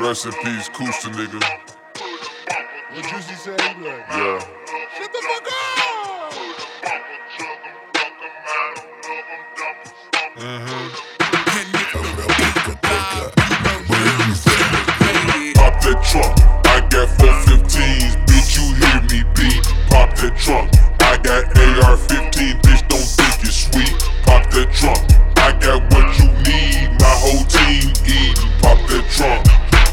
Rest in peace, Kusta, nigga. What Juicy say? He be like, Yeah. shut the fuck up! Pop that trunk, I got 415s, bitch, you hear me beat. Pop that trunk, I got AR-15, bitch, don't think it's sweet. Pop that trunk, I got what you need, my whole team eating. Pop that trunk,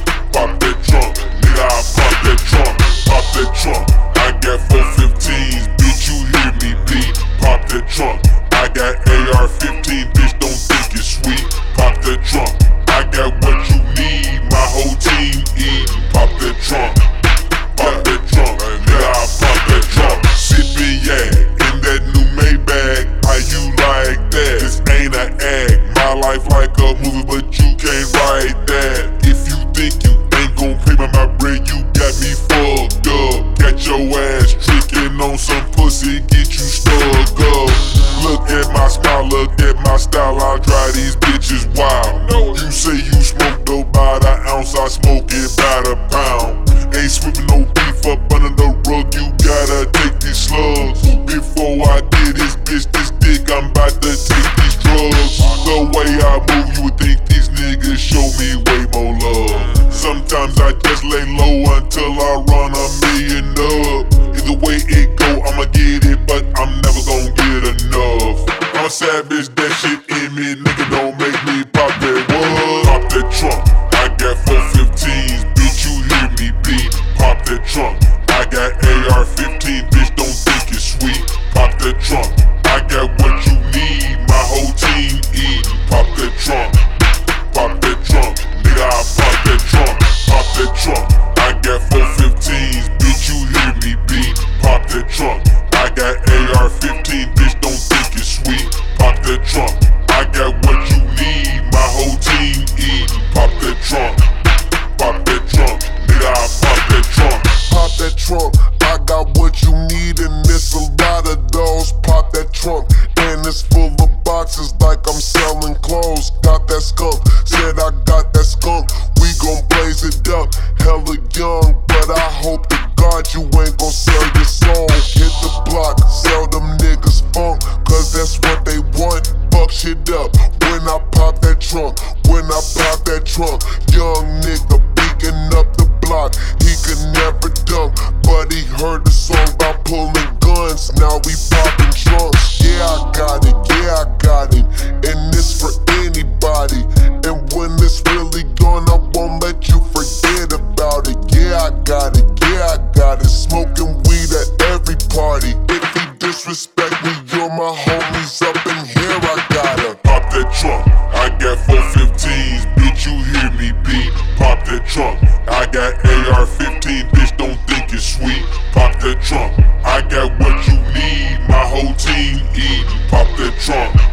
nigga, I pop that trunk. Pop that trunk, I got 415s, bitch, you hear me beat. Pop that trunk, I got AR-15, bitch, don't think it's sweet. Pop that trunk, I got what you need, my whole team eating. Pop that trunk, nigga, I pop that trunk. Sippin' yak in that new Maybach, how you like that? This ain't an act, my life like a movie, but you can't write that. If you think you ain't gon' pay by my bread, you got me fucked up. Got your ass trickin' on some pussy, get you stuck up. Look at my smile, look at my style, I drive these bitches wild. You say you smoke dope by the ounce, I smoke it by the pound. Ain't sweeping no beef up under the rug, you gotta take these slugs. Before I get this bitch this dick, I'm about to take these drugs. The way I move, you would think these niggas show me way more love. Sometimes I just lay low until I run a million up. Either way it go, I'ma get it, but I'm never gon' get enough. I'm a savage, that shit in me, nigga, don't make me pop that wood. Pop that trunk, I got 415s, bitch, you hear me beat. Pop that trunk, I got AR-15, bitch, don't think it's sweet. Pop that trunk, I got what you need, my whole team eating. Pop that trunk, nigga, I pop that trunk. Pop that trunk, I got 415s, bitch, you hear me beat. Pop that trunk, I got AR-15, bitch, don't think it's sweet. Pop that trunk, I got what you need, my whole team eating. Pop that trunk, nigga, I pop that trunk. Pop that trunk, I got what you need, and it's a lot of those. Pop that trunk, and it's full of boxes like I'm selling clothes. Got that skunk, said I got that skunk. We gon' blaze it up, hella young, but I hope to God you ain't gon' sell your soul. Hit the block, sell them niggas funk, cause that's what they want. Fuck shit up when I pop that trunk, young nigga beating up the block. He could never dunk, but he heard the song about pulling guns. Now we popping trunks. Yeah, I got it, and it's for anybody. And when it's really gone, I won't let you forget about it. Yeah, I got it. Smoking weed at every party. If you disrespect me, you're my homies up in here. I gotta pop that trunk, I got 415s, bitch, you hear me beat. Pop that trunk, I got AR-15, bitch, don't think it's sweet. Pop that trunk, I got what you need, my whole team eating. Pop that trunk.